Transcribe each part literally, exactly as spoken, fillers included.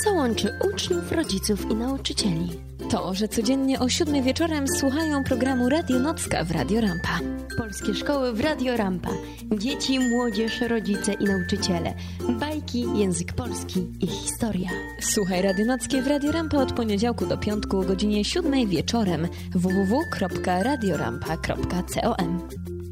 co łączy uczniów, rodziców i nauczycieli? To, że codziennie o siódmej wieczorem słuchają programu Radio Nocka w Radio Rampa. Polskie szkoły w Radio Rampa. Dzieci, młodzież, rodzice i nauczyciele. Bajki, język polski i historia. Słuchaj Radio Nockie w Radio Rampa od poniedziałku do piątku o godzinie siódmej wieczorem. w w w kropka radiorampa kropka com.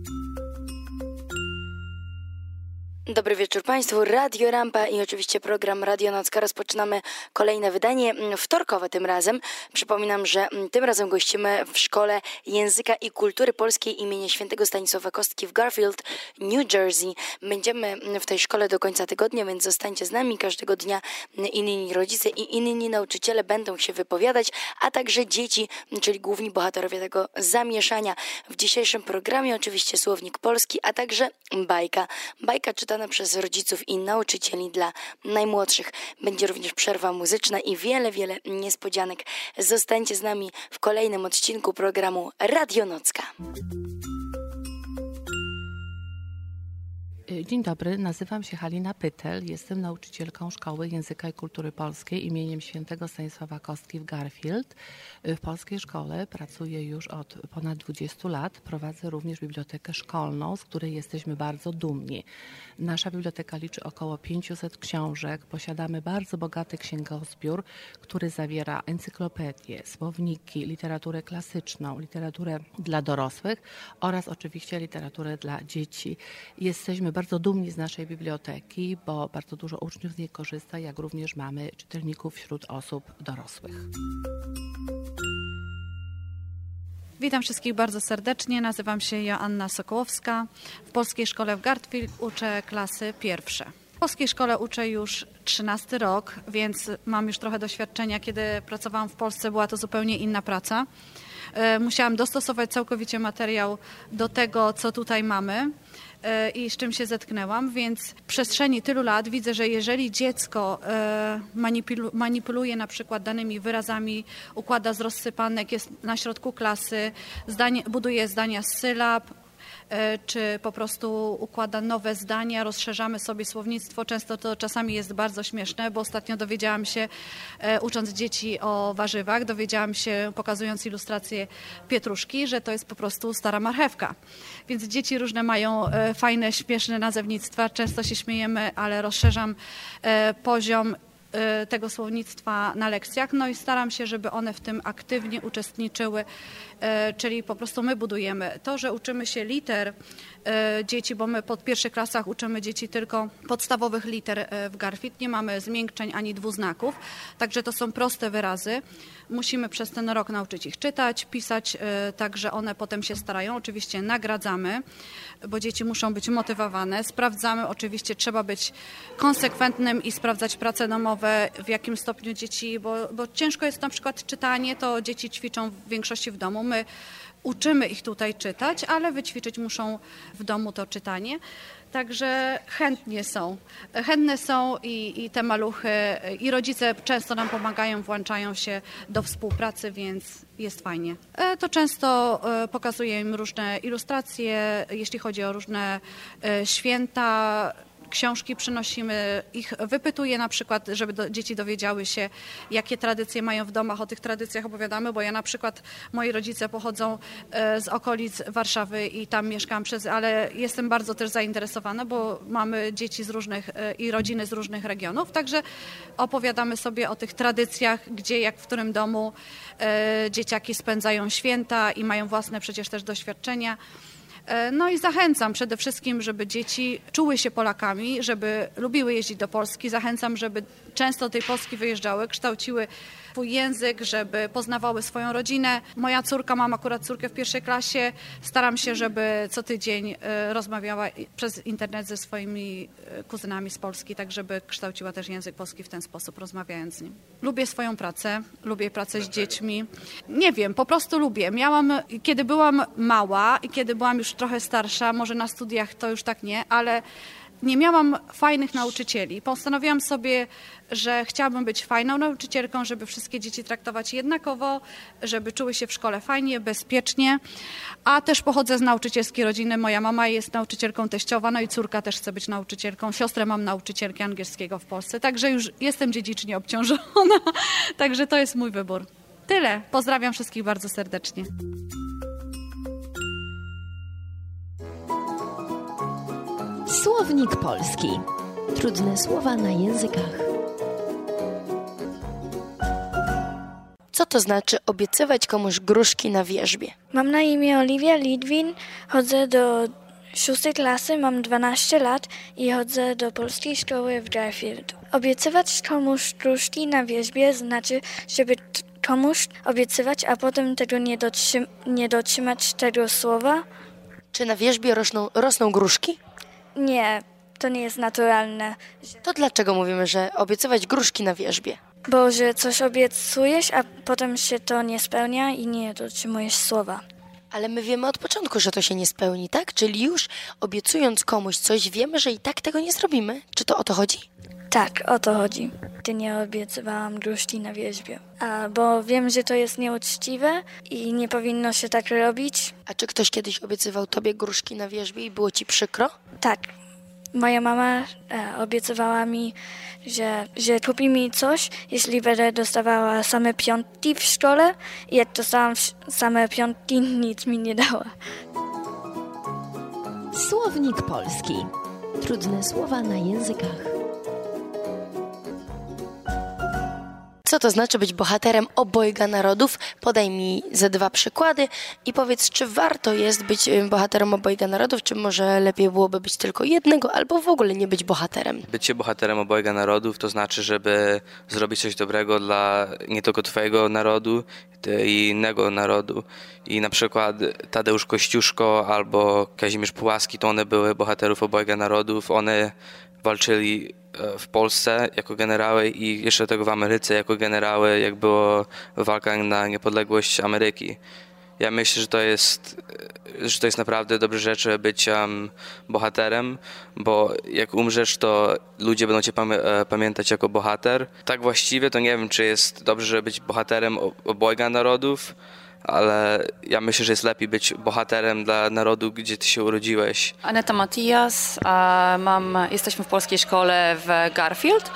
Dobry wieczór Państwu, Radio Rampa i oczywiście program Radio Nocka. Rozpoczynamy kolejne wydanie, wtorkowe tym razem. Przypominam, że tym razem gościmy w Szkole Języka i Kultury Polskiej imienia Świętego Stanisława Kostki w Garfield, New Jersey. Będziemy w tej szkole do końca tygodnia, więc zostańcie z nami. Każdego dnia inni rodzice i inni nauczyciele będą się wypowiadać, a także dzieci, czyli główni bohaterowie tego zamieszania. W dzisiejszym programie oczywiście słownik polski, a także bajka. Bajka czytana przez rodziców i nauczycieli dla najmłodszych. Będzie również przerwa muzyczna i wiele, wiele niespodzianek. Zostańcie z nami w kolejnym odcinku programu Radio Nocka. Dzień dobry, nazywam się Halina Pytel, jestem nauczycielką Szkoły Języka i Kultury Polskiej imieniem Świętego Stanisława Kostki w Garfield. W polskiej szkole pracuję już od ponad dwudziestu lat, prowadzę również bibliotekę szkolną, z której jesteśmy bardzo dumni. Nasza biblioteka liczy około pięćset książek, posiadamy bardzo bogaty księgozbiór, który zawiera encyklopedie, słowniki, literaturę klasyczną, literaturę dla dorosłych oraz oczywiście literaturę dla dzieci. Jesteśmy bardzo dumni z naszej biblioteki, bo bardzo dużo uczniów z niej korzysta, jak również mamy czytelników wśród osób dorosłych. Witam wszystkich bardzo serdecznie. Nazywam się Joanna Sokołowska. W Polskiej Szkole w Garfield uczę klasy pierwsze. W Polskiej Szkole uczę już trzynasty rok, więc mam już trochę doświadczenia. Kiedy pracowałam w Polsce, była to zupełnie inna praca. Musiałam dostosować całkowicie materiał do tego, co tutaj mamy i z czym się zetknęłam, więc w przestrzeni tylu lat widzę, że jeżeli dziecko manipuluje na przykład danymi wyrazami, układa z rozsypanek, jest na środku klasy, zdanie, buduje zdania z sylab, czy po prostu układa nowe zdania, rozszerzamy sobie słownictwo. Często to czasami jest bardzo śmieszne, bo ostatnio dowiedziałam się, ucząc dzieci o warzywach, dowiedziałam się, pokazując ilustrację pietruszki, że to jest po prostu stara marchewka. Więc dzieci różne mają fajne, śmieszne nazewnictwa. Często się śmiejemy, ale rozszerzam poziom tego słownictwa na lekcjach, no i staram się, żeby one w tym aktywnie uczestniczyły, czyli po prostu my budujemy. To, że uczymy się liter dzieci, bo my pod pierwszych klasach uczymy dzieci tylko podstawowych liter w Garfield, nie mamy zmiękczeń ani dwuznaków, także to są proste wyrazy. Musimy przez ten rok nauczyć ich czytać, pisać, także one potem się starają. Oczywiście nagradzamy, bo dzieci muszą być motywowane. Sprawdzamy, oczywiście trzeba być konsekwentnym i sprawdzać prace domowe, w jakim stopniu dzieci, bo, bo ciężko jest na przykład czytanie, to dzieci ćwiczą w większości w domu. My uczymy ich tutaj czytać, ale wyćwiczyć muszą w domu to czytanie. Także chętnie są. Chętne są i, i te maluchy, i rodzice często nam pomagają, włączają się do współpracy, więc jest fajnie. To często pokazuję im różne ilustracje, jeśli chodzi o różne święta. Książki przynosimy, ich wypytuję na przykład, żeby do, dzieci dowiedziały się, jakie tradycje mają w domach, o tych tradycjach opowiadamy, bo ja na przykład, moi rodzice pochodzą z okolic Warszawy i tam mieszkam przez, ale jestem bardzo też zainteresowana, bo mamy dzieci z różnych i rodziny z różnych regionów, także opowiadamy sobie o tych tradycjach, gdzie, jak w którym domu e, dzieciaki spędzają święta i mają własne przecież też doświadczenia. No i zachęcam przede wszystkim, żeby dzieci czuły się Polakami, żeby lubiły jeździć do Polski. Zachęcam, żeby często do tej Polski wyjeżdżały, kształciły swój język, żeby poznawały swoją rodzinę. Moja córka, mam akurat córkę w pierwszej klasie, staram się, żeby co tydzień rozmawiała przez internet ze swoimi kuzynami z Polski, tak żeby kształciła też język polski w ten sposób, rozmawiając z nim. Lubię swoją pracę, lubię pracę z dziećmi. Nie wiem, po prostu lubię. Miałam, kiedy byłam mała i kiedy byłam już trochę starsza, może na studiach to już tak nie, ale nie miałam fajnych nauczycieli. Postanowiłam sobie, że chciałabym być fajną nauczycielką, żeby wszystkie dzieci traktować jednakowo, żeby czuły się w szkole fajnie, bezpiecznie, a też pochodzę z nauczycielskiej rodziny. Moja mama jest nauczycielką teściowa, no i córka też chce być nauczycielką. Siostrę mam nauczycielkę angielskiego w Polsce, także już jestem dziedzicznie obciążona, także to jest mój wybór. Tyle. Pozdrawiam wszystkich bardzo serdecznie. Słownik polski. Trudne słowa na językach. Co to znaczy obiecywać komuś gruszki na wierzbie? Mam na imię Oliwia Litwin, chodzę do szóstej klasy, mam dwanaście lat i chodzę do polskiej szkoły w Garfield. Obiecywać komuś gruszki na wierzbie znaczy, żeby t- komuś obiecywać, a potem tego nie, dotrzym- nie dotrzymać tego słowa. Czy na wierzbie rosną, rosną gruszki? Nie, to nie jest naturalne. To dlaczego mówimy, że obiecywać gruszki na wierzbie? Bo że coś obiecujesz, a potem się to nie spełnia i nie dotrzymujesz słowa. Ale my wiemy od początku, że to się nie spełni, tak? Czyli już obiecując komuś coś, wiemy, że i tak tego nie zrobimy. Czy to o to chodzi? Tak, o to chodzi. Ty nie obiecywałam gruszki na wierzbie. A, bo wiem, że to jest nieuczciwe i nie powinno się tak robić. A czy ktoś kiedyś obiecywał tobie gruszki na wierzbie i było ci przykro? Tak. Moja mama e, obiecywała mi, że, że kupi mi coś, jeśli będę dostawała same piątki w szkole. I jak dostałam same piątki, nic mi nie dała. Słownik polski. Trudne słowa na językach. Co to znaczy być bohaterem obojga narodów? Podaj mi ze dwa przykłady i powiedz, czy warto jest być bohaterem obojga narodów, czy może lepiej byłoby być tylko jednego, albo w ogóle nie być bohaterem? Bycie bohaterem obojga narodów to znaczy, żeby zrobić coś dobrego dla nie tylko twojego narodu, i innego narodu. I na przykład Tadeusz Kościuszko albo Kazimierz Pułaski, to one były bohaterów obojga narodów. One walczyli w Polsce jako generały i jeszcze do tego w Ameryce jako generały, jak było walka na niepodległość Ameryki. Ja myślę, że to jest, że to jest naprawdę dobra rzecz być um, bohaterem, bo jak umrzesz, to ludzie będą cię pamię- pamiętać jako bohater. Tak właściwie to nie wiem, czy jest dobrze, żeby być bohaterem obojga narodów, ale ja myślę, że jest lepiej być bohaterem dla narodu, gdzie ty się urodziłeś. Aneta Matias, a mam, jesteśmy w polskiej szkole w Garfield.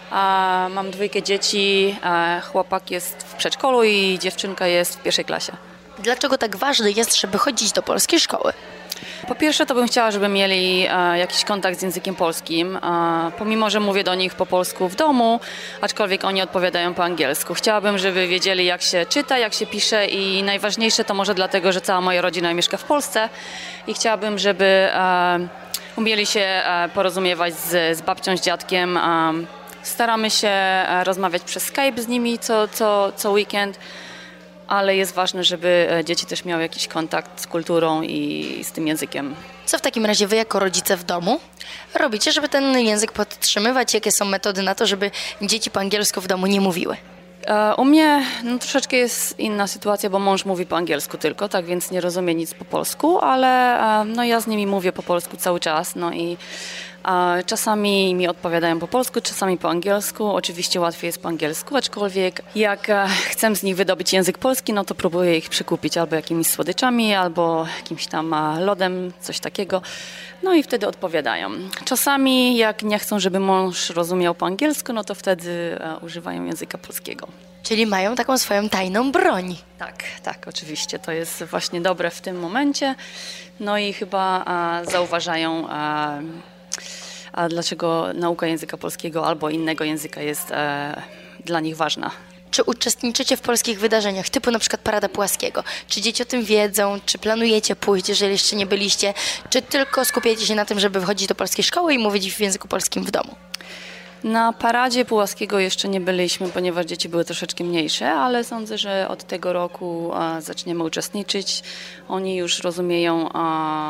A mam dwójkę dzieci, a chłopak jest w przedszkolu i dziewczynka jest w pierwszej klasie. Dlaczego tak ważne jest, żeby chodzić do polskiej szkoły? Po pierwsze, to bym chciała, żeby mieli e, jakiś kontakt z językiem polskim, e, pomimo, że mówię do nich po polsku w domu, aczkolwiek oni odpowiadają po angielsku. Chciałabym, żeby wiedzieli, jak się czyta, jak się pisze i najważniejsze to może dlatego, że cała moja rodzina mieszka w Polsce i chciałabym, żeby e, umieli się e, porozumiewać z, z babcią, z dziadkiem. E, staramy się e, rozmawiać przez Skype z nimi co, co, co weekend. Ale jest ważne, żeby dzieci też miały jakiś kontakt z kulturą i z tym językiem. Co w takim razie wy jako rodzice w domu robicie, żeby ten język podtrzymywać? Jakie są metody na to, żeby dzieci po angielsku w domu nie mówiły? U mnie no, troszeczkę jest inna sytuacja, bo mąż mówi po angielsku tylko, tak więc nie rozumie nic po polsku, ale no, ja z nimi mówię po polsku cały czas. No i a czasami mi odpowiadają po polsku, czasami po angielsku. Oczywiście łatwiej jest po angielsku, aczkolwiek jak chcę z nich wydobyć język polski, no to próbuję ich przykupić albo jakimiś słodyczami, albo jakimś tam lodem, coś takiego. No i wtedy odpowiadają. Czasami jak nie chcą, żeby mąż rozumiał po angielsku, no to wtedy używają języka polskiego. Czyli mają taką swoją tajną broń. Tak, tak, oczywiście. To jest właśnie dobre w tym momencie. No i chyba a, zauważają a, a dlaczego nauka języka polskiego albo innego języka jest e, dla nich ważna. Czy uczestniczycie w polskich wydarzeniach, typu na przykład Parada Pułaskiego? Czy dzieci o tym wiedzą? Czy planujecie pójść, jeżeli jeszcze nie byliście? Czy tylko skupiacie się na tym, żeby wchodzić do polskiej szkoły i mówić w języku polskim w domu? Na Paradzie Pułaskiego jeszcze nie byliśmy, ponieważ dzieci były troszeczkę mniejsze, ale sądzę, że od tego roku a, zaczniemy uczestniczyć. Oni już rozumieją a,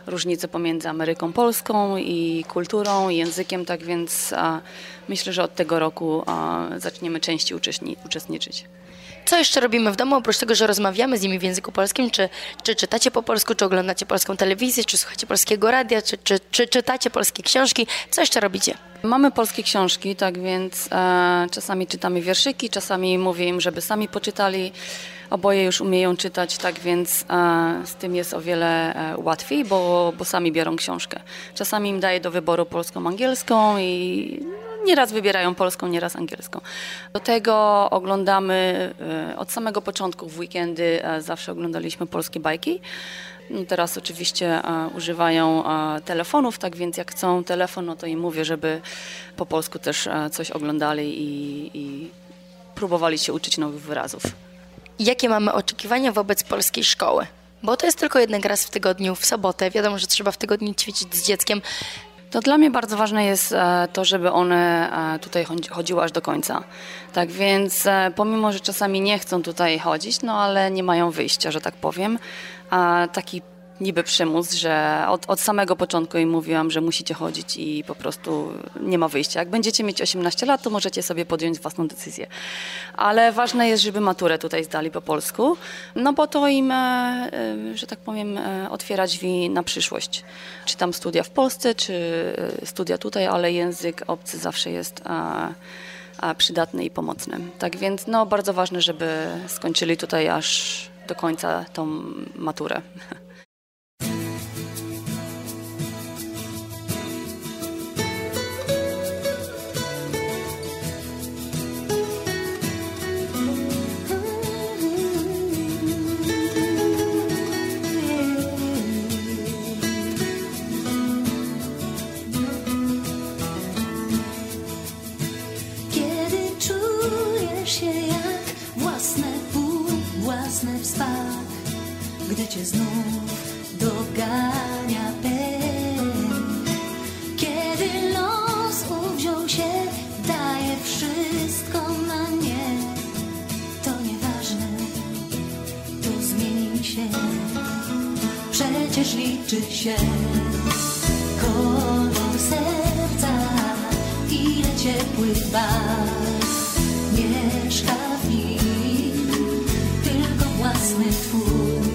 różnice pomiędzy Ameryką Polską i kulturą, i językiem, tak więc a, myślę, że od tego roku a, zaczniemy częściej uczestni- uczestniczyć. Co jeszcze robimy w domu, oprócz tego, że rozmawiamy z nimi w języku polskim? Czy, czy czytacie po polsku, czy oglądacie polską telewizję, czy słuchacie polskiego radia, czy, czy, czy czytacie polskie książki? Co jeszcze robicie? Mamy polskie książki, tak więc e, czasami czytamy wierszyki, czasami mówię im, żeby sami poczytali. Oboje już umieją czytać, tak więc e, z tym jest o wiele e, łatwiej, bo, bo sami biorą książkę. Czasami im daję do wyboru polską, angielską i nieraz wybierają polską, nieraz angielską. Do tego oglądamy e, od samego początku w weekendy, e, zawsze oglądaliśmy polskie bajki. No teraz oczywiście e, używają e, telefonów, tak więc jak chcą telefon, no to im mówię, żeby po polsku też e, coś oglądali i, i próbowali się uczyć nowych wyrazów. Jakie mamy oczekiwania wobec polskiej szkoły? Bo to jest tylko jeden raz w tygodniu, w sobotę. Wiadomo, że trzeba w tygodniu ćwiczyć z dzieckiem. To dla mnie bardzo ważne jest e, to, żeby one e, tutaj chodzi, chodziły aż do końca. Tak więc e, pomimo, że czasami nie chcą tutaj chodzić, no ale nie mają wyjścia, że tak powiem. A taki niby przymus, że od, od samego początku im mówiłam, że musicie chodzić i po prostu nie ma wyjścia. Jak będziecie mieć osiemnaście lat, to możecie sobie podjąć własną decyzję. Ale ważne jest, żeby maturę tutaj zdali po polsku, no bo to im, że tak powiem, otwiera drzwi na przyszłość. Czy tam studia w Polsce, czy studia tutaj, ale język obcy zawsze jest a, a przydatny i pomocny. Tak więc no, bardzo ważne, żeby skończyli tutaj aż do końca tą maturę. Gdy cię znów dogania pęd, kiedy los uwziął się, daje wszystko na nie, to nieważne, to zmieni się, przecież liczy się kolor serca, ile ciepłych barw mieszka w nim, tylko własny twój.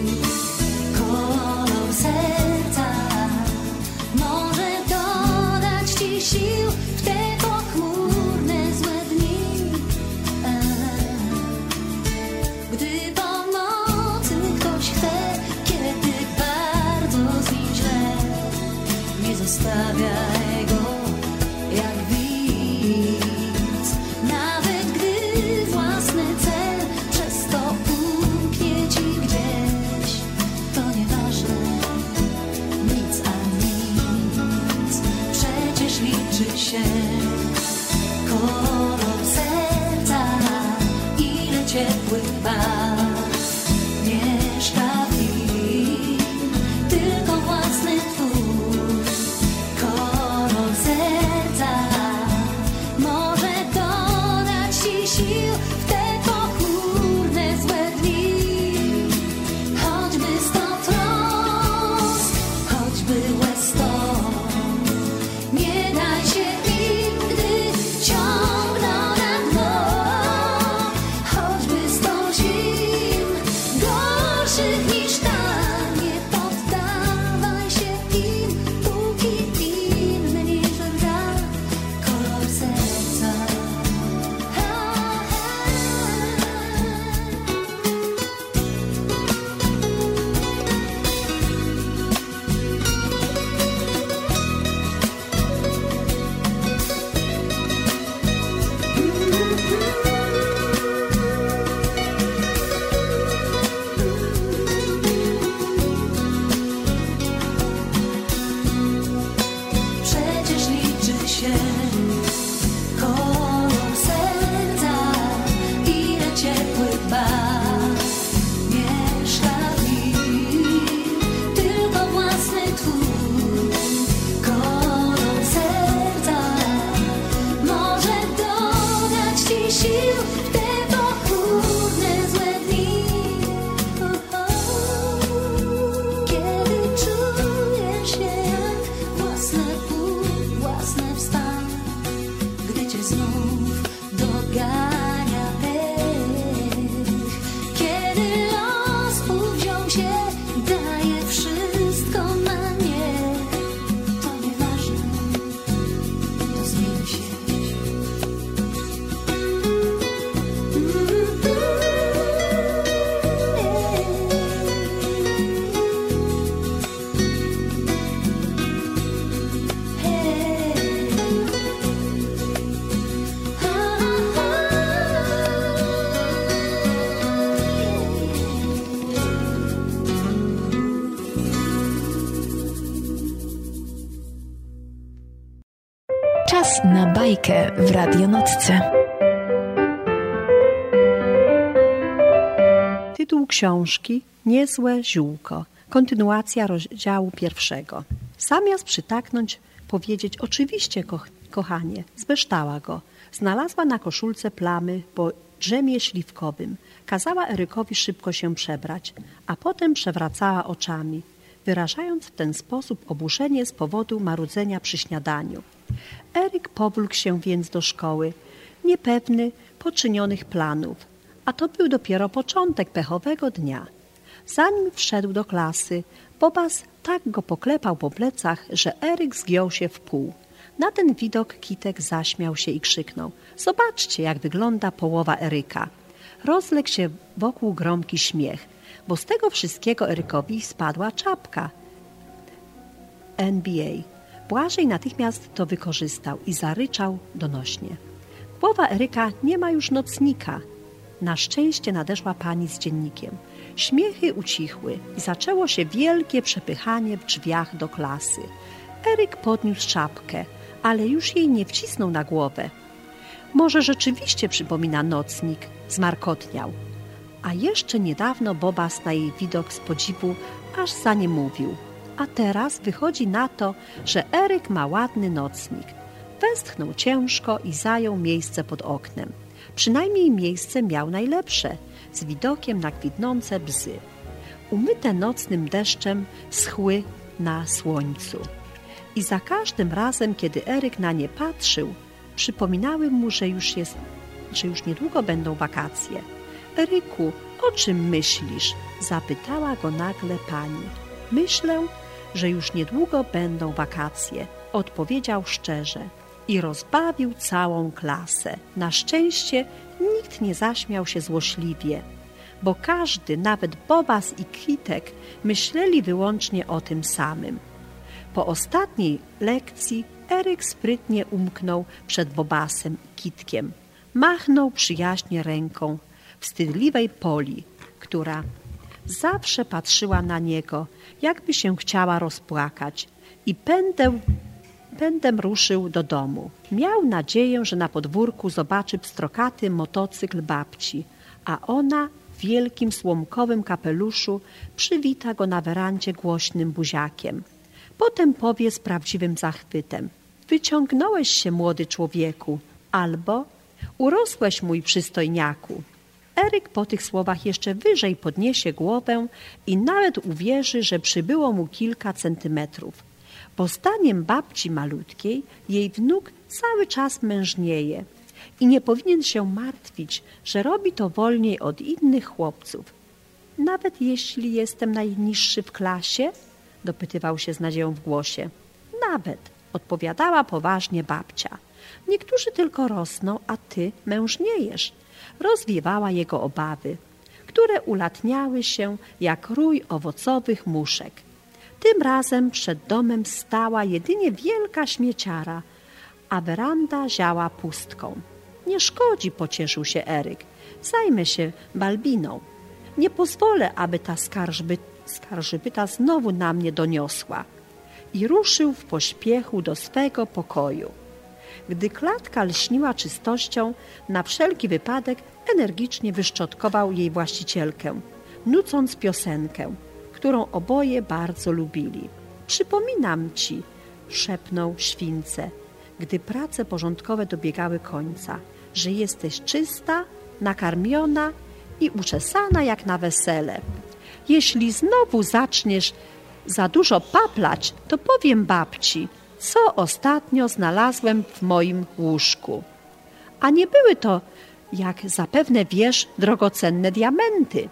Serca może dodać ci sił w te pochmurne złe dni. Gdy pomocy ktoś chce, kiedy bardzo z nim źle, nie zostawiaj go jak widz. Nawet gdy własny cel przez to umknie ci gdzieś, to nieważne. Liczy się kolor serca, ile ciepłych barw mieszka w nim, tylko własny twój. Kolor serca może dodać ci sił w te pochmurne złe dni. Choćby sto trosk, choćby łez sto, nie daj się im, gdy ciągną na dno. Choćby sto zim gorszych niż ta, nie poddawaj się im, póki inny nie żąda kolor serca. Przecież liczy się kolor serca, ile ciepłych barw mieszka w nim, tylko własny twój. Kolor serca może dodać ci sił w te pochmurne złe dni. Kiedy czujesz bajkę w Radionocce. Tytuł książki Niezłe ziółko. Kontynuacja rozdziału pierwszego. Zamiast przytaknąć, powiedzieć oczywiście, ko kochanie, zbeształa go. Znalazła na koszulce plamy po drzemie śliwkowym. Kazała Erykowi szybko się przebrać, a potem przewracała oczami, wyrażając w ten sposób oburzenie z powodu marudzenia przy śniadaniu. Eryk powlókł się więc do szkoły, niepewny poczynionych planów, a to był dopiero początek pechowego dnia. Zanim wszedł do klasy, Bobas tak go poklepał po plecach, że Eryk zgiął się w pół. Na ten widok Kitek zaśmiał się i krzyknął: zobaczcie, jak wygląda połowa Eryka. Rozległ się wokół gromki śmiech, bo z tego wszystkiego Erykowi spadła czapka N B A. Błażej natychmiast to wykorzystał i zaryczał donośnie: głowa Eryka nie ma już nocnika. Na szczęście nadeszła pani z dziennikiem. Śmiechy ucichły i zaczęło się wielkie przepychanie w drzwiach do klasy. Eryk podniósł czapkę, ale już jej nie wcisnął na głowę. Może rzeczywiście przypomina nocnik, zmarkotniał. A jeszcze niedawno Bobas na jej widok z podziwu aż zaniemówił. A teraz wychodzi na to, że Eryk ma ładny nocnik. Westchnął ciężko i zajął miejsce pod oknem. Przynajmniej miejsce miał najlepsze, z widokiem na kwitnące bzy. Umyte nocnym deszczem schły na słońcu. I za każdym razem, kiedy Eryk na nie patrzył, przypominały mu, że już jest, że już niedługo będą wakacje. Eryku, o czym myślisz? Zapytała go nagle pani. Myślę, że już niedługo będą wakacje, odpowiedział szczerze i rozbawił całą klasę. Na szczęście nikt nie zaśmiał się złośliwie, bo każdy, nawet Bobas i Kitek, myśleli wyłącznie o tym samym. Po ostatniej lekcji Eryk sprytnie umknął przed Bobasem i Kitkiem. Machnął przyjaźnie ręką wstydliwej Poli, która zawsze patrzyła na niego, jakby się chciała rozpłakać, i pędem, pędem ruszył do domu. Miał nadzieję, że na podwórku zobaczy pstrokaty motocykl babci, a ona w wielkim słomkowym kapeluszu przywita go na werandzie głośnym buziakiem. Potem powie z prawdziwym zachwytem: wyciągnąłeś się, młody człowieku, albo urosłeś, mój przystojniaku. Eryk po tych słowach jeszcze wyżej podniesie głowę i nawet uwierzy, że przybyło mu kilka centymetrów, bo zdaniem babci malutkiej jej wnuk cały czas mężnieje i nie powinien się martwić, że robi to wolniej od innych chłopców. Nawet jeśli jestem najniższy w klasie? Dopytywał się z nadzieją w głosie. Nawet, odpowiadała poważnie babcia. Niektórzy tylko rosną, a ty mężniejesz. Rozwiewała jego obawy, które ulatniały się jak rój owocowych muszek. Tym razem przed domem stała jedynie wielka śmieciara, a weranda ziała pustką. Nie szkodzi, pocieszył się Eryk. Zajmę się Balbiną. Nie pozwolę, aby ta skarżby, skarżybyta znowu na mnie doniosła. I ruszył w pośpiechu do swego pokoju. Gdy klatka lśniła czystością, na wszelki wypadek energicznie wyszczotkował jej właścicielkę, nucąc piosenkę, którą oboje bardzo lubili. Przypominam ci, szepnął śwince, gdy prace porządkowe dobiegały końca, że jesteś czysta, nakarmiona i uczesana jak na wesele. Jeśli znowu zaczniesz za dużo paplać, to powiem babci, co ostatnio znalazłem w moim łóżku. A nie były to, jak zapewne wiesz, drogocenne diamenty.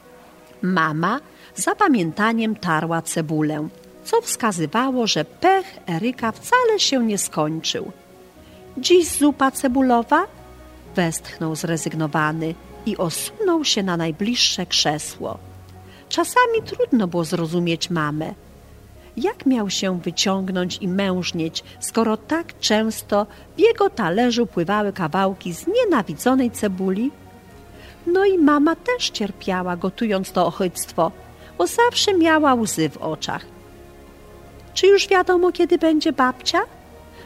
Mama z zapamiętaniem tarła cebulę, co wskazywało, że pech Eryka wcale się nie skończył. Dziś zupa cebulowa? Westchnął zrezygnowany i osunął się na najbliższe krzesło. Czasami trudno było zrozumieć mamę. Jak miał się wyciągnąć i mężnieć, skoro tak często w jego talerzu pływały kawałki znienawidzonej cebuli? No i mama też cierpiała, gotując to ochyctwo, bo zawsze miała łzy w oczach. Czy już wiadomo, kiedy będzie babcia?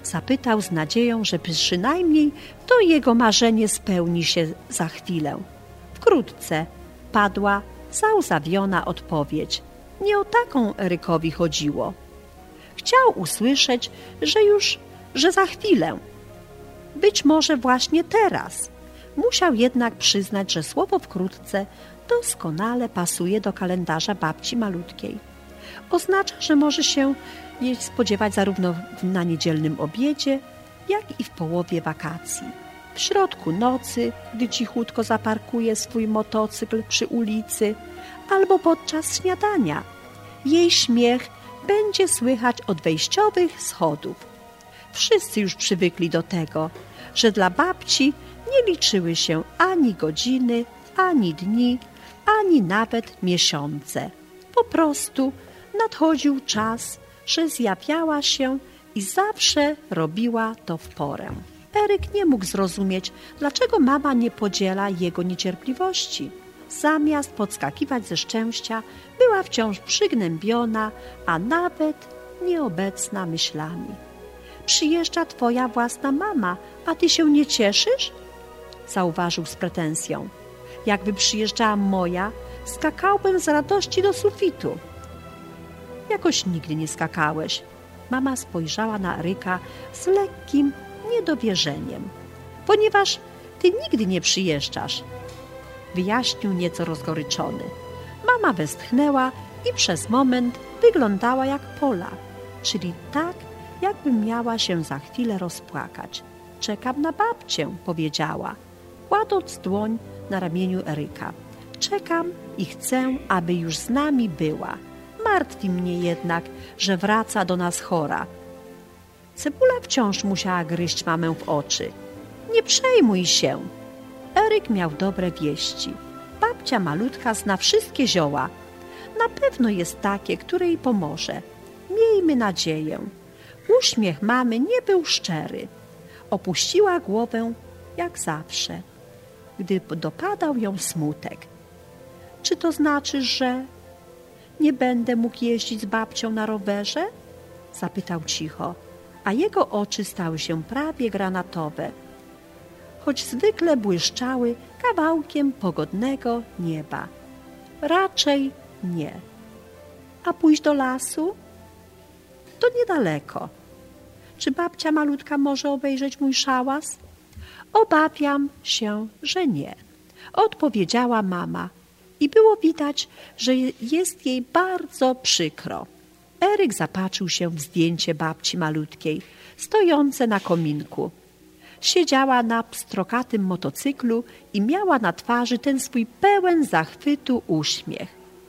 Zapytał z nadzieją, że przynajmniej to jego marzenie spełni się za chwilę. Wkrótce padła załzawiona odpowiedź. Nie o taką Erykowi chodziło. Chciał usłyszeć, że już, że za chwilę. Być może właśnie teraz. Musiał jednak przyznać, że słowo wkrótce doskonale pasuje do kalendarza babci malutkiej. Oznacza, że może się jej spodziewać zarówno na niedzielnym obiedzie, jak i w połowie wakacji. W środku nocy, gdy cichutko zaparkuje swój motocykl przy ulicy, albo podczas śniadania. Jej śmiech będzie słychać od wejściowych schodów. Wszyscy już przywykli do tego, że dla babci nie liczyły się ani godziny, ani dni, ani nawet miesiące. Po prostu nadchodził czas, że zjawiała się i zawsze robiła to w porę. Eryk nie mógł zrozumieć, dlaczego mama nie podziela jego niecierpliwości. Zamiast podskakiwać ze szczęścia, była wciąż przygnębiona, a nawet nieobecna myślami. Przyjeżdża twoja własna mama, a ty się nie cieszysz? Zauważył z pretensją. Jakby przyjeżdżała moja, skakałbym z radości do sufitu. Jakoś nigdy nie skakałeś. Mama spojrzała na Eryka z lekkim niedowierzeniem. Ponieważ ty nigdy nie przyjeżdżasz, wyjaśnił nieco rozgoryczony. Mama westchnęła i przez moment wyglądała jak Pola, czyli tak, jakby miała się za chwilę rozpłakać. Czekam na babcię, powiedziała, kładąc dłoń na ramieniu Eryka. Czekam i chcę, aby już z nami była. Martwi mnie jednak, że wraca do nas chora. Cebula wciąż musiała gryźć mamę w oczy. Nie przejmuj się. Eryk miał dobre wieści. Babcia malutka zna wszystkie zioła. Na pewno jest takie, które jej pomoże. Miejmy nadzieję. Uśmiech mamy nie był szczery. Opuściła głowę jak zawsze, gdy dopadał ją smutek. Czy to znaczy, że nie będę mógł jeździć z babcią na rowerze? Zapytał cicho, a jego oczy stały się prawie granatowe, choć zwykle błyszczały kawałkiem pogodnego nieba. Raczej nie. A pójść do lasu? To niedaleko. Czy babcia malutka może obejrzeć mój szałas? Obawiam się, że nie. Odpowiedziała mama i było widać, że jest jej bardzo przykro. Eryk zapatrzył się w zdjęcie babci malutkiej, stojące na kominku. Siedziała na pstrokatym motocyklu i miała na twarzy ten swój pełen zachwytu uśmiech.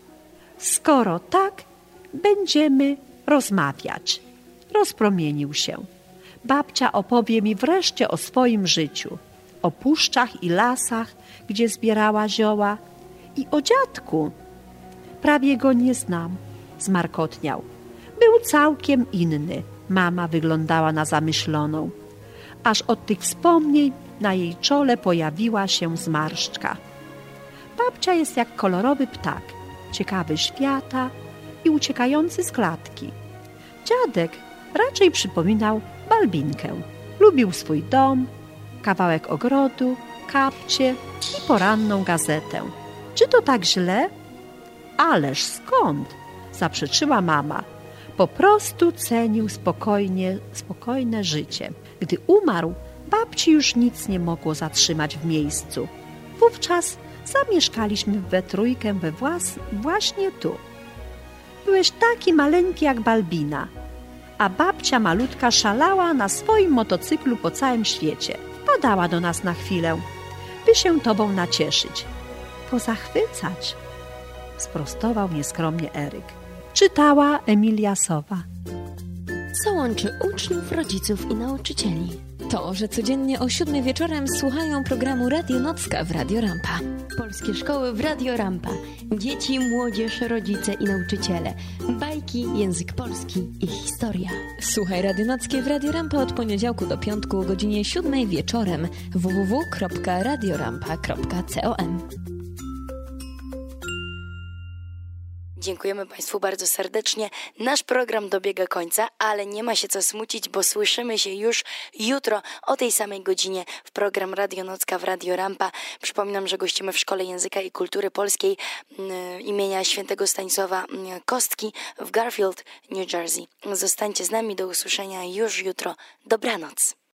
Skoro tak, będziemy rozmawiać. Rozpromienił się. Babcia opowie mi wreszcie o swoim życiu, o puszczach i lasach, gdzie zbierała zioła, i o dziadku. Prawie go nie znam, zmarkotniał. Był całkiem inny. Mama wyglądała na zamyśloną. Aż od tych wspomnień na jej czole pojawiła się zmarszczka. Babcia jest jak kolorowy ptak, ciekawy świata i uciekający z klatki. Dziadek raczej przypominał Balbinkę. Lubił swój dom, kawałek ogrodu, kapcie i poranną gazetę. Czy to tak źle? Ależ skąd? Zaprzeczyła mama. Po prostu cenił spokojnie, spokojne życie. Gdy umarł, babci już nic nie mogło zatrzymać w miejscu. Wówczas zamieszkaliśmy we trójkę we włas, właśnie tu. Byłeś taki maleńki jak Balbina, a babcia malutka szalała na swoim motocyklu po całym świecie. Wpadała do nas na chwilę, by się tobą nacieszyć. Pozachwycać, sprostował nieskromnie Eryk. Czytała Emilia Sowa. Co łączy uczniów, rodziców i nauczycieli? To, że codziennie o siódmej wieczorem słuchają programu Radio Nocka w Radio Rampa. Polskie szkoły w Radio Rampa. Dzieci, młodzież, rodzice i nauczyciele. Bajki, język polski i historia. Słuchaj Radio Nockie w Radio Rampa od poniedziałku do piątku o godzinie siódmej wieczorem. w w w kropka radiorampa kropka com. Dziękujemy Państwu bardzo serdecznie. Nasz program dobiega końca, ale nie ma się co smucić, bo słyszymy się już jutro o tej samej godzinie w program Radio Nocka w Radio Rampa. Przypominam, że gościmy w Szkole Języka i Kultury Polskiej y, imienia świętego Stanisława y, Kostki w Garfield, New Jersey. Zostańcie z nami, do usłyszenia już jutro. Dobranoc.